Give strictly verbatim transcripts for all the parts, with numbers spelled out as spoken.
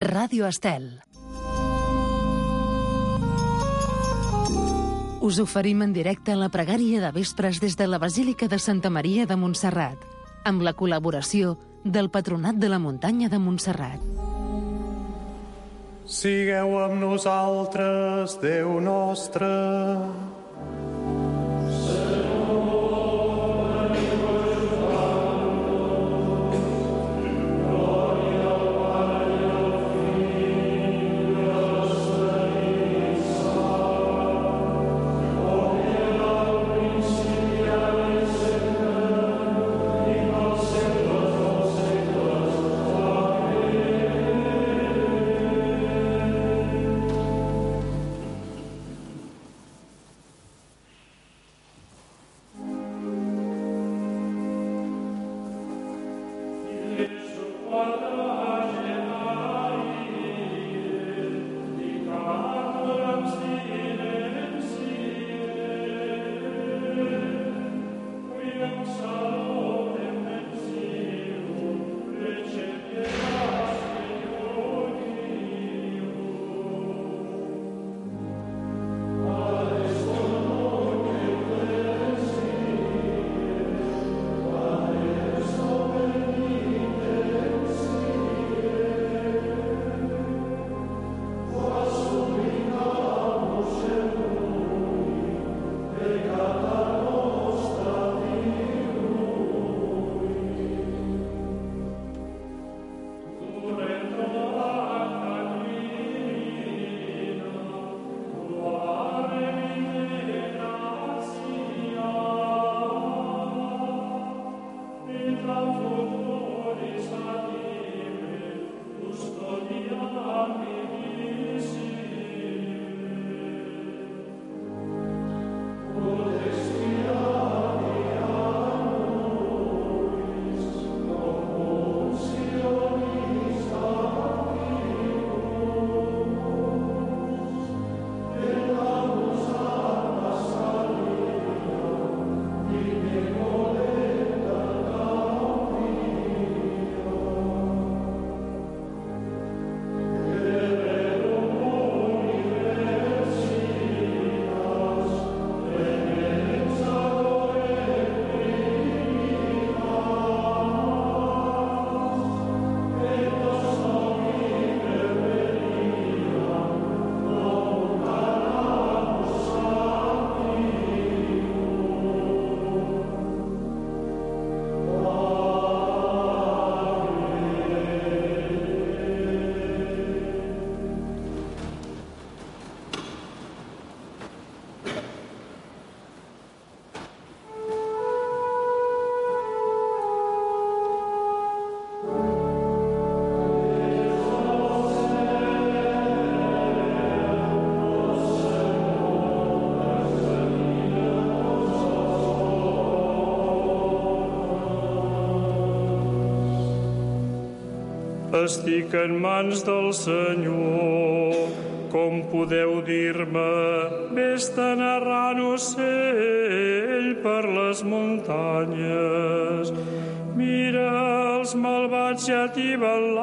Ràdio Estel. Us oferim en directe la pregària de vespres des de la Basílica de Santa Maria de Montserrat, amb la col·laboració del Patronat de la Muntanya de Montserrat. Sigueu amb nosaltres, Déu nostre. Estic en mans del Senyor, com podeu dir-me, vés-te'n errant ocell per les muntanyes. Mira, els malvats ja tiben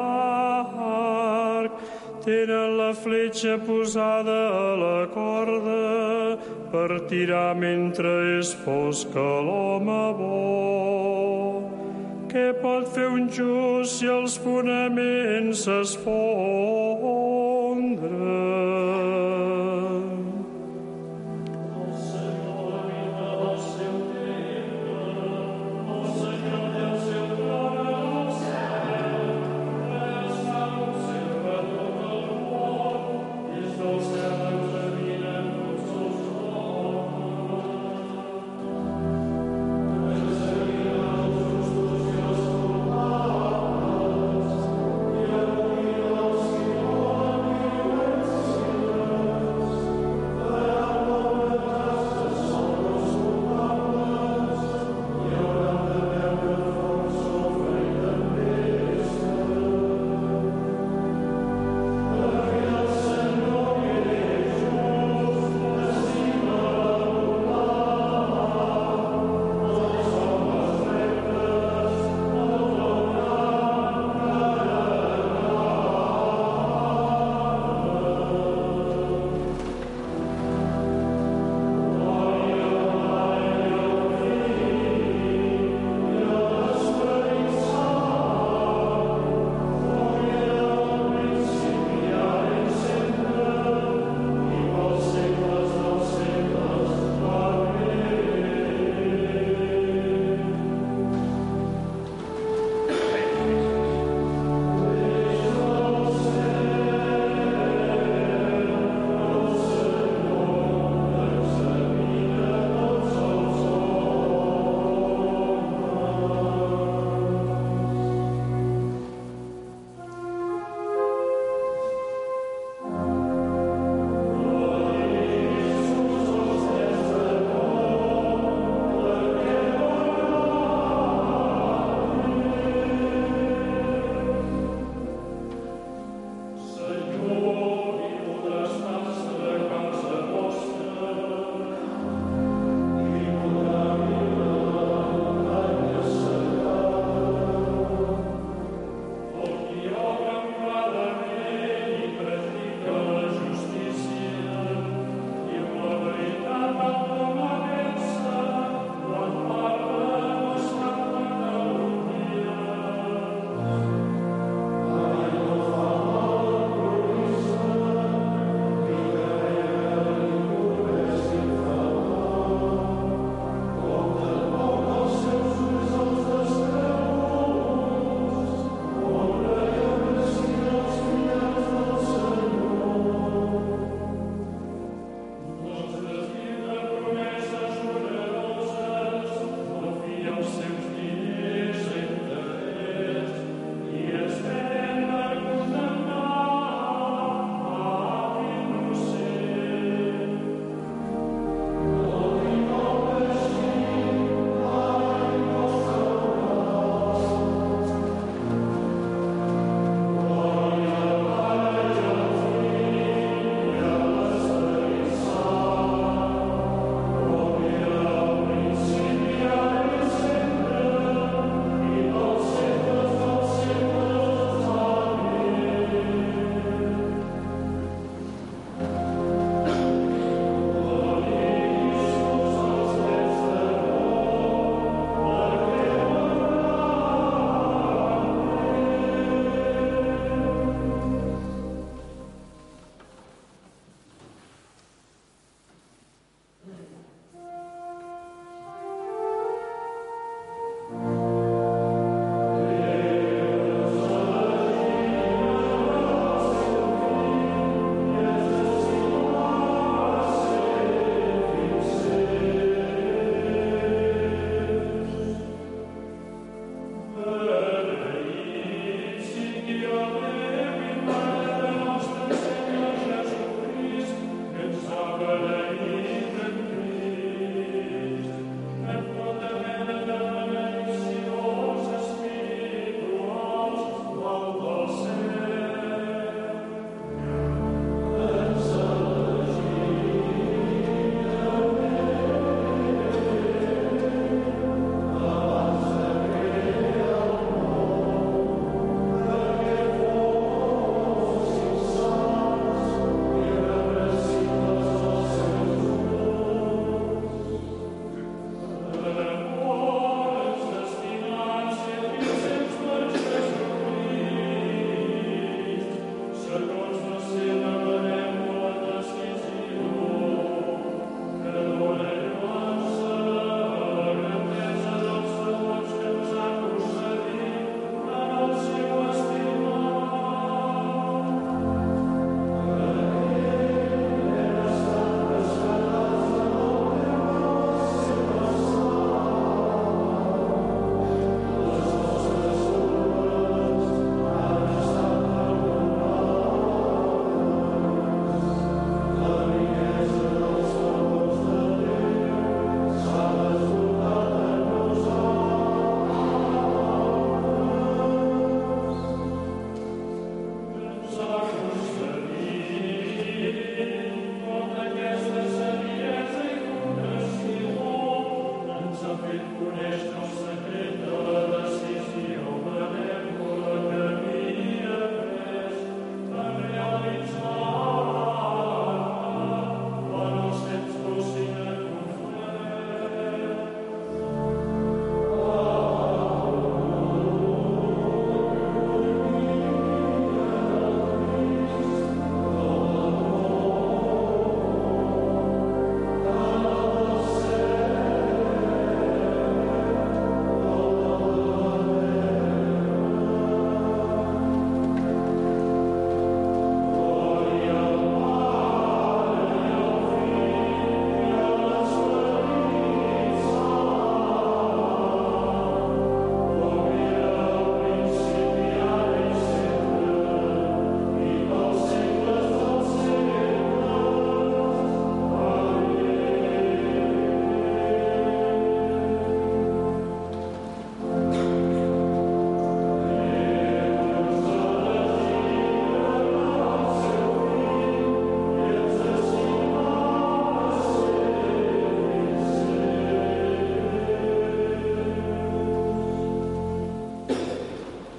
l'arc, tenen la fletxa posada a la corda per tirar mentre és fosca l'home bo. Què pot fer un just si els fonaments s'esfondren? El Senyor habita al seu temple, el Senyor té el seu tron al cel, està observa tot el món, des del cel examinen tots els homes. Examina els justos i els culpables, i avui els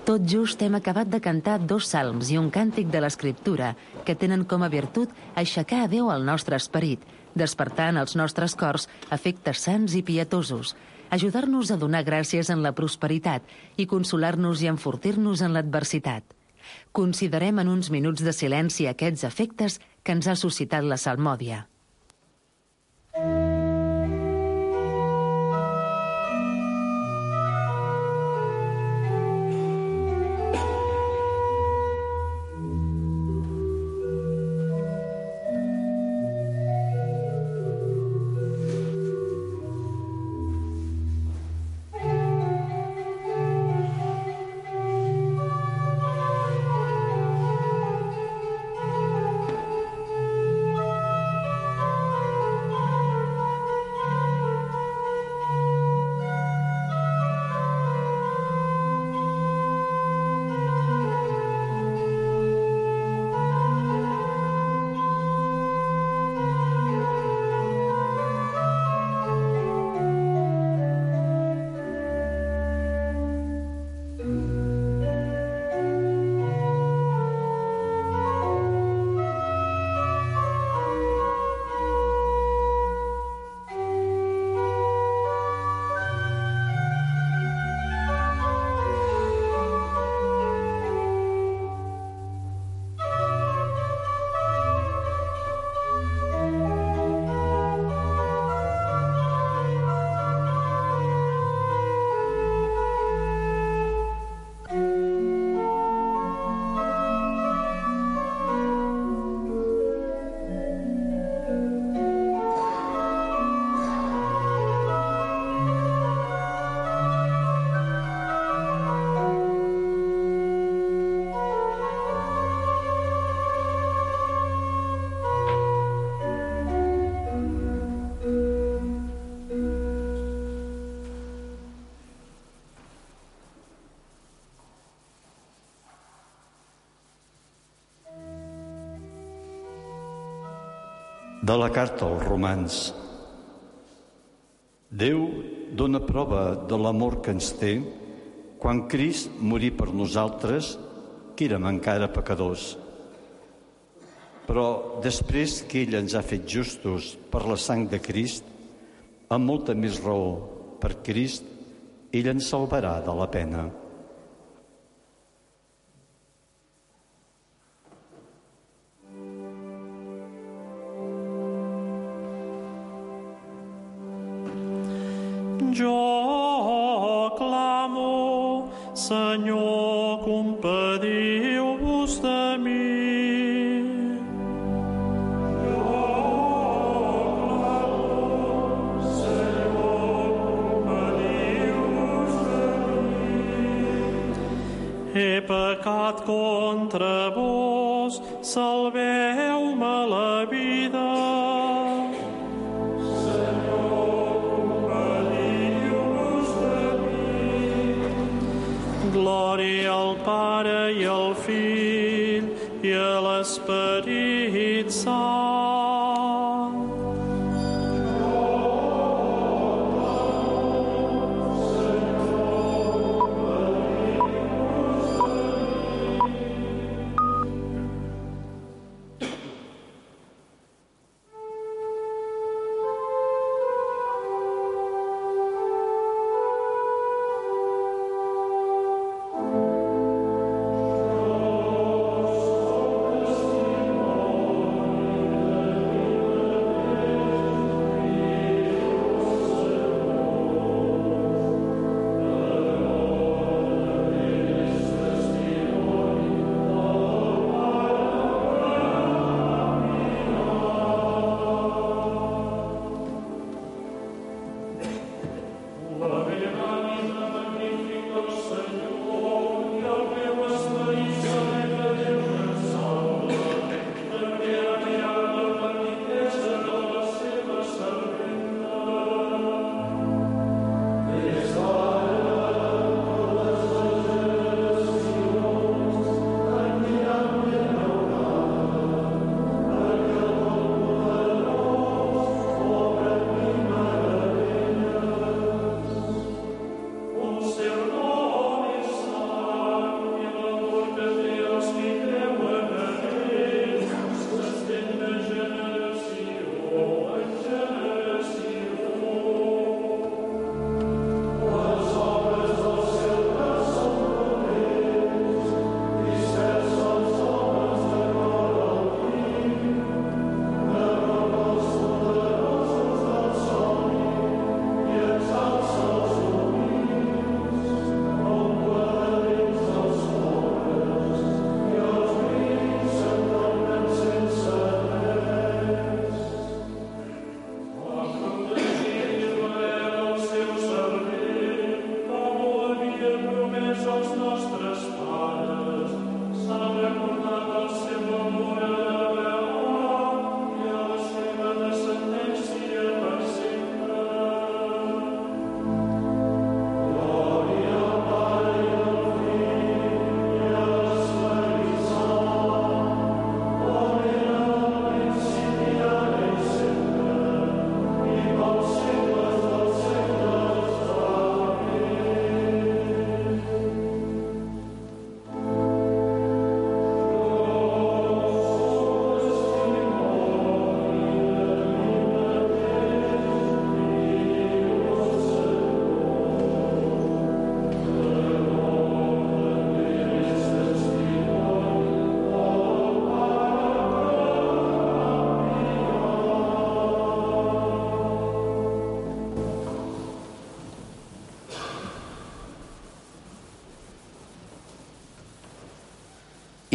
Tot just hem acabat de cantar dos salms i un càntic de l'Escriptura que tenen com a virtut aixecar a Déu el nostre esperit, despertar en els nostres cors afectes sants i pietosos, ajudar-nos a donar gràcies en la prosperitat i consolar-nos i enfortir-nos en l'adversitat. Considerem en uns minuts de silenci aquests efectes que ens ha suscitat la salmòdia. De la carta als Romans. Déu dona prova de l'amor que ens té quan Crist morí per nosaltres, que érem encara pecadors. Però després que ell ens ha fet justos per la sang de Crist, amb molta més raó, per Crist, ell ens salvarà de la pena. Jo clamo, Senyor, compadiu-vos de mi. Jo clamo, Senyor, compadiu-vos de mi. He pecat contra vos, salveu-me la vida. Glòria al Pare i al Fill i a l'Esperit Sant.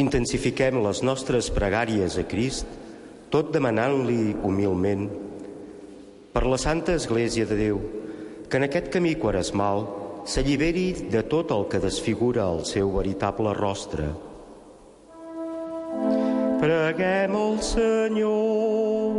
intensifiquem les nostres pregàries a Crist, tot demanant-li humilment per la Santa Església de Déu, que en aquest camí quaresmal s'alliberi de tot el que desfigura el seu veritable rostre. Preguem al Senyor.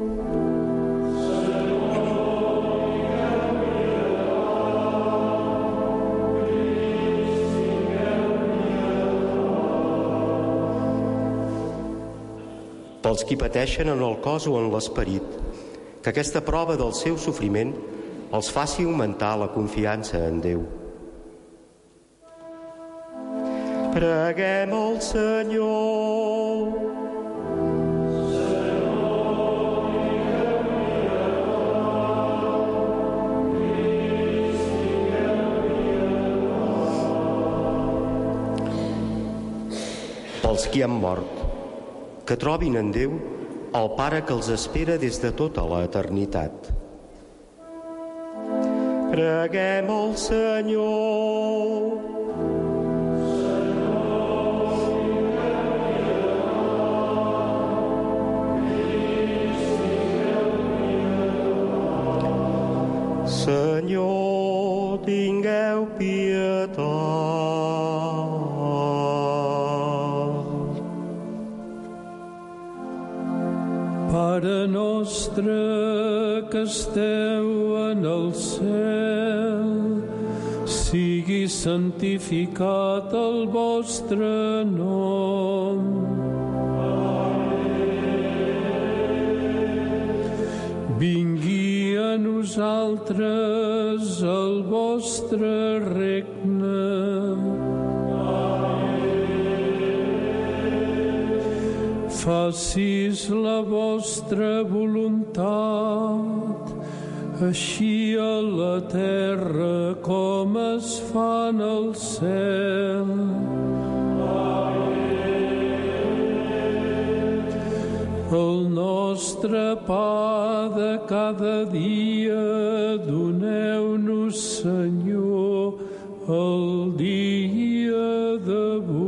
Pels qui pateixen en el cos o en l'esperit, que aquesta prova del seu sofriment els faci augmentar la confiança en Déu. Preguem al Senyor. Pels qui han mort, que trobin en Déu el Pare que els espera des de tota l'eternitat. Preguem al Senyor. Senyor, tingueu pietat. Pare nostre que esteu en el cel, sigui santificat el vostre nom. Vingui a nosaltres el vostre regne. Facis la vostra voluntat, així a la terra com es fa en el cel. El nostre pa de cada dia doneu-nos, Senyor, el dia d'avui.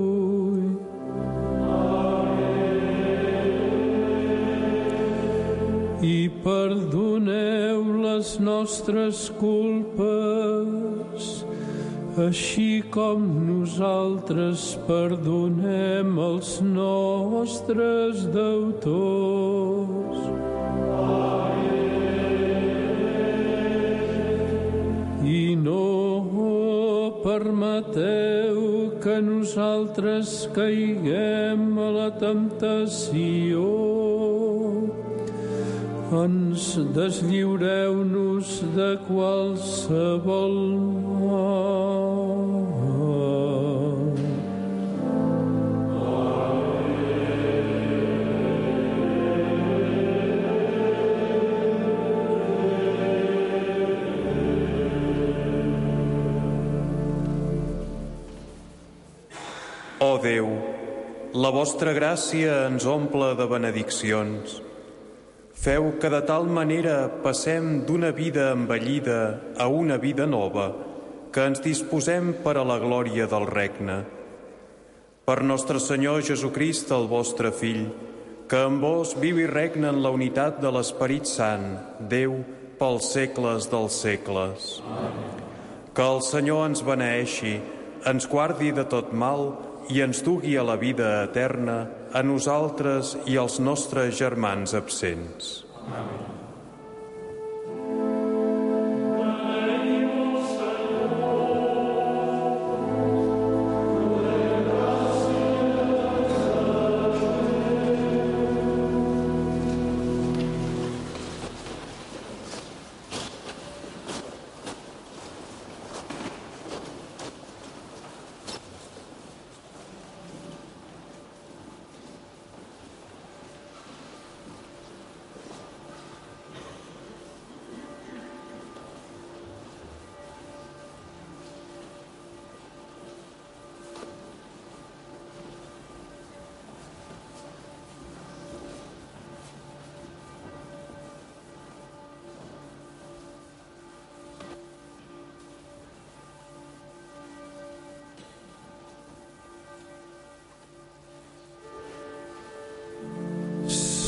I perdoneu les nostres culpes, així com nosaltres perdonem els nostres deutors. I no permeteu que nosaltres caiguem a la temptació. Ens deslliureu-nos de qualsevol mal. Ó Déu, la vostra gràcia ens omple de benediccions. Feu que de tal manera passem d'una vida envellida a una vida nova, que ens disposem per a la glòria del regne. Per nostre Senyor Jesucrist, el vostre Fill, que amb vos viu i regna en la unitat de l'Esperit Sant, Déu, pels segles dels segles. Amén. Que el Senyor ens beneeixi, ens guardi de tot mal i ens dugui a la vida eterna, a nosaltres i als nostres germans absents. Amén.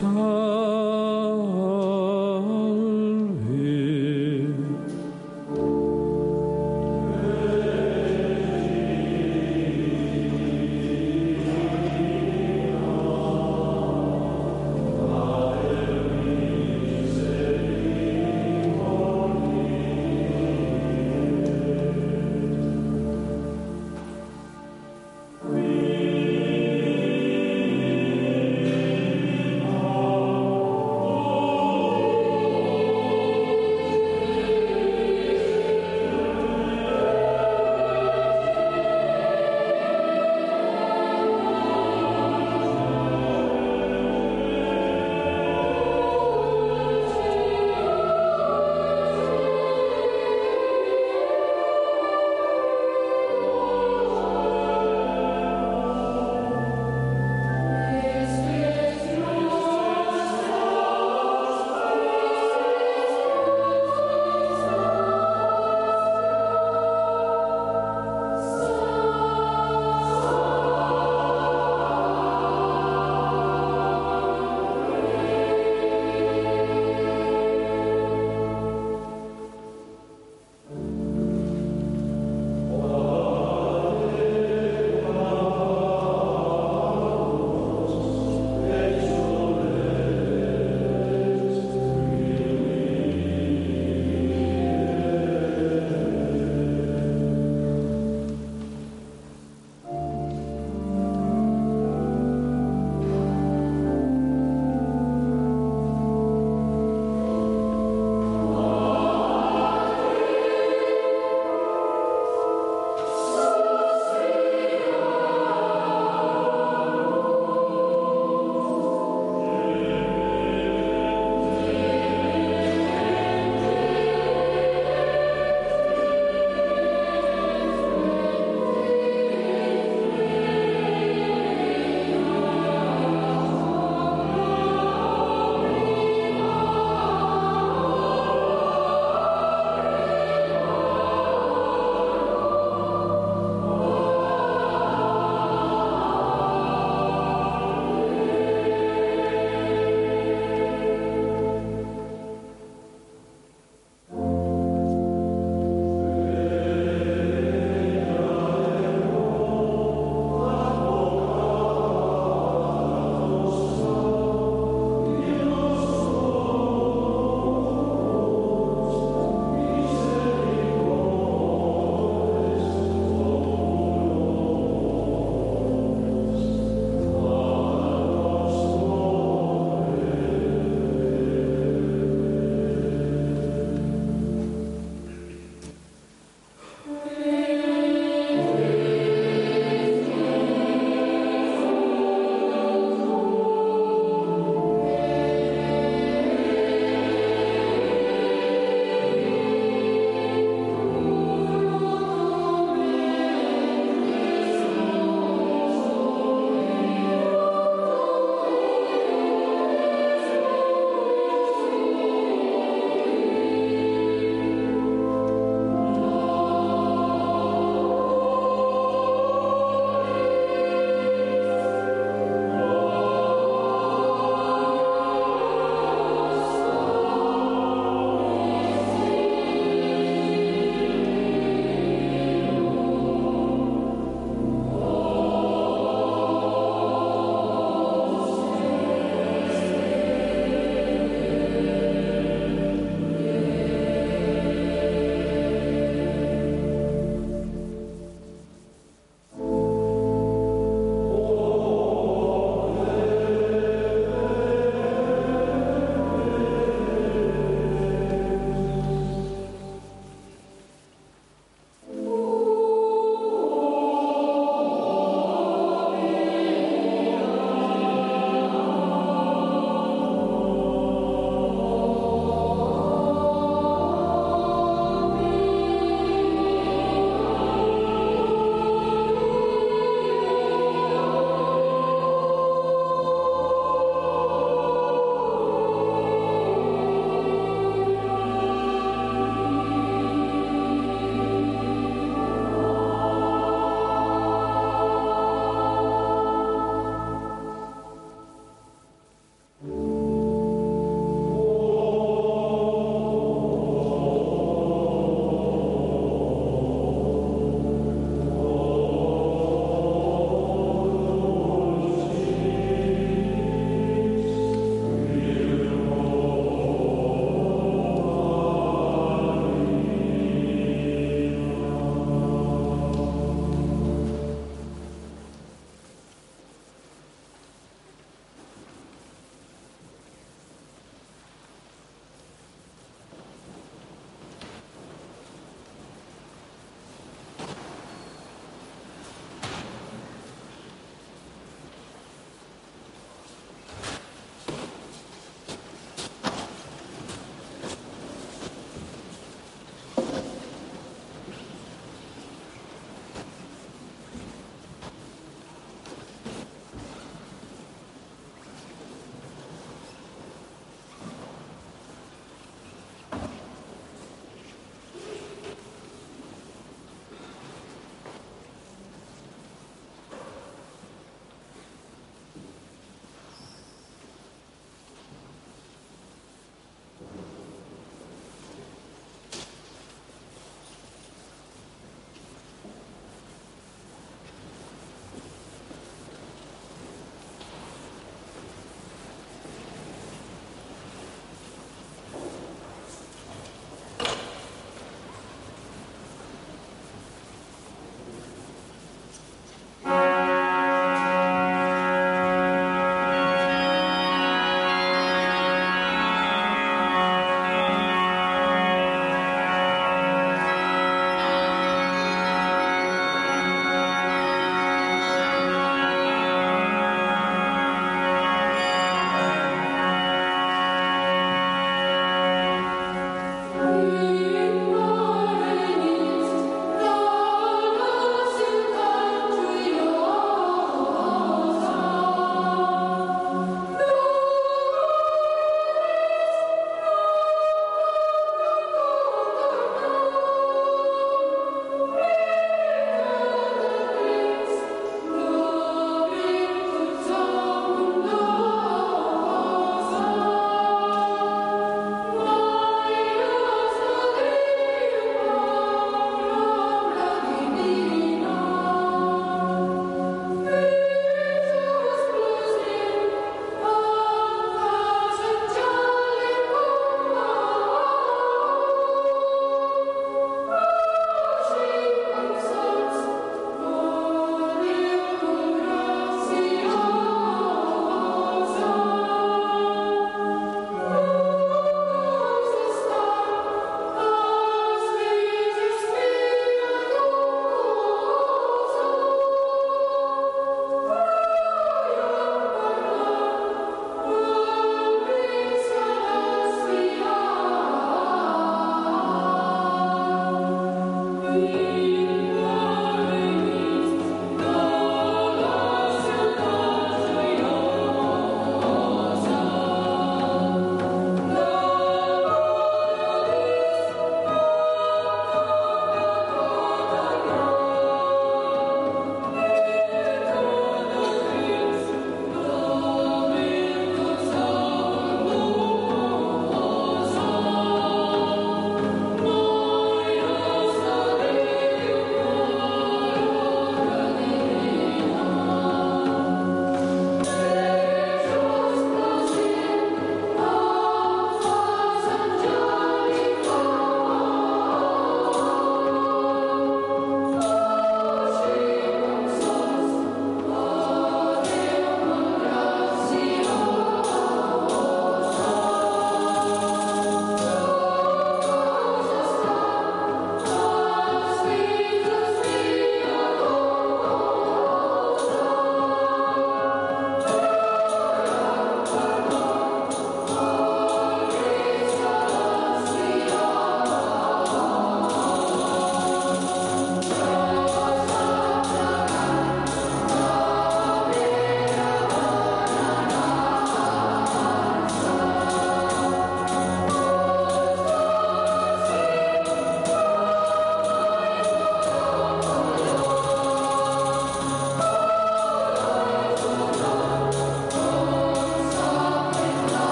Salve.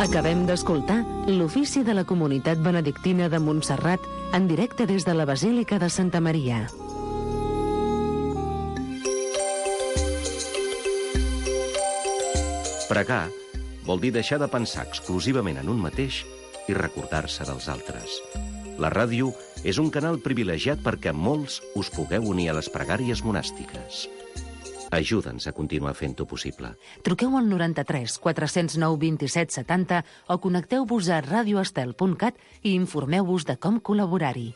Acabem d'escoltar l'ofici de la Comunitat Benedictina de Montserrat en directe des de la Basílica de Santa Maria. Pregar vol dir deixar de pensar exclusivament en un mateix i recordar-se dels altres. La ràdio és un canal privilegiat perquè molts us pugueu unir a les pregàries monàstiques. Ajuda'ns a continuar fent-ho possible. Truqueu al noranta-tres quatre zero nou vint-i-set setanta o connecteu-vos a radioestel punt cat i informeu-vos de com col·laborar-hi.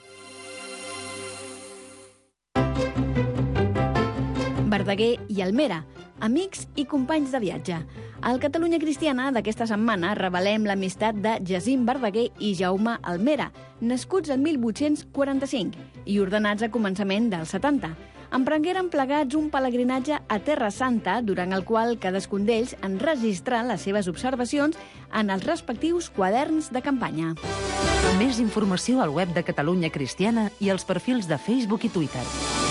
Verdaguer i Almera, amics i companys de viatge. Al Catalunya Cristiana d'aquesta setmana revelem l'amistat de Jacint Verdaguer i Jaume Almera, nascuts el mil vuit-cents quaranta-cinc i ordenats a començament dels setanta. Emprengueren plegats un pelegrinatge a Terra Santa, durant el qual cadascun d'ells enregistra les seves observacions en els respectius quaderns de campanya. Més informació al web de Catalunya Cristiana i als perfils de Facebook i Twitter.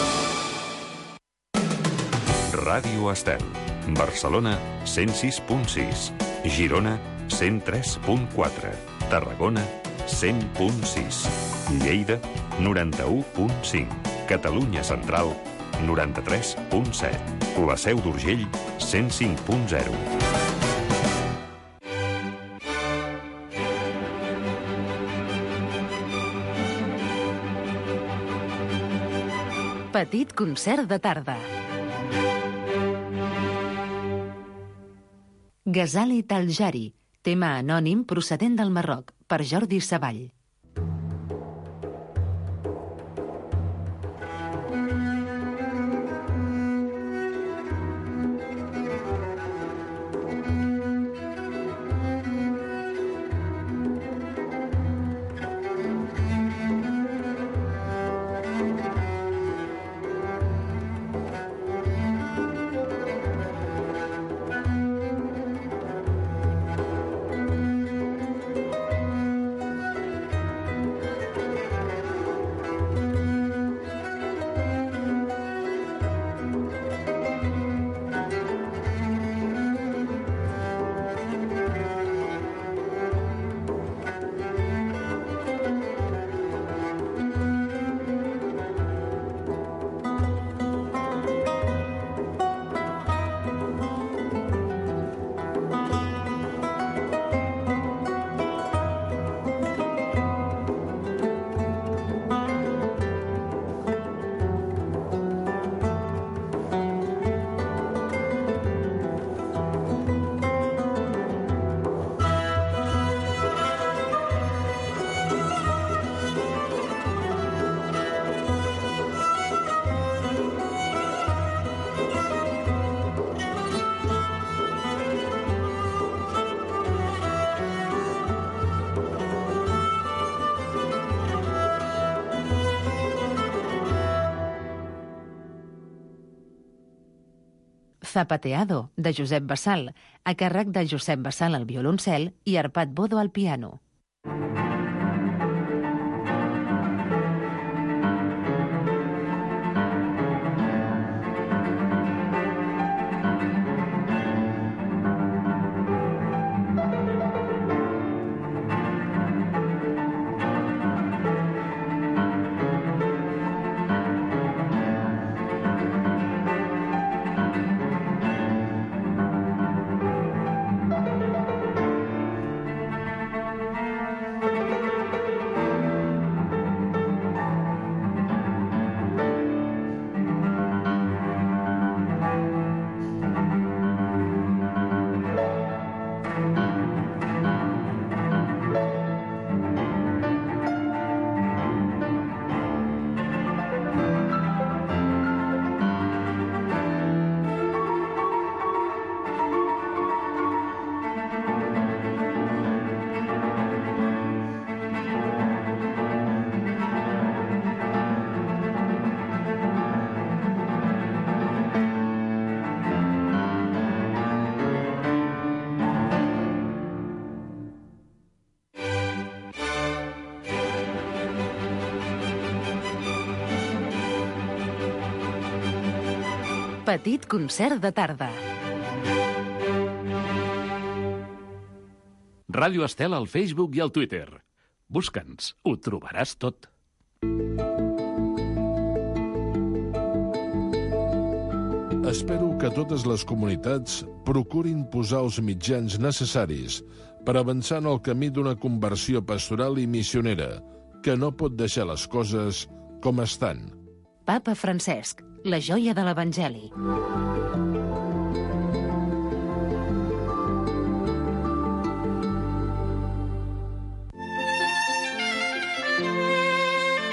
Ràdio Estel. Barcelona, cent sis punt sis. Girona, cent tres punt quatre. Tarragona, cent punt sis. Lleida, noranta-u punt cinc. Catalunya Central, noranta-tres punt set. La Seu d'Urgell, cent cinc punt zero. Petit concert de tarda. Ghazali Taljari, tema anònim procedent del Marroc, per Jordi Savall. Zapateado, de Josep Bassal, a càrrec de Josep Bassal al violoncel i Arpad Bodo al piano. Petit concert de tarda. Ràdio Estel al Facebook i al Twitter. Busca'ns, ho trobaràs tot. Espero que totes les comunitats procurin posar els mitjans necessaris per avançar en el camí d'una conversió pastoral i missionera, que no pot deixar les coses com estan. Papa Francesc, la joia de l'Evangeli.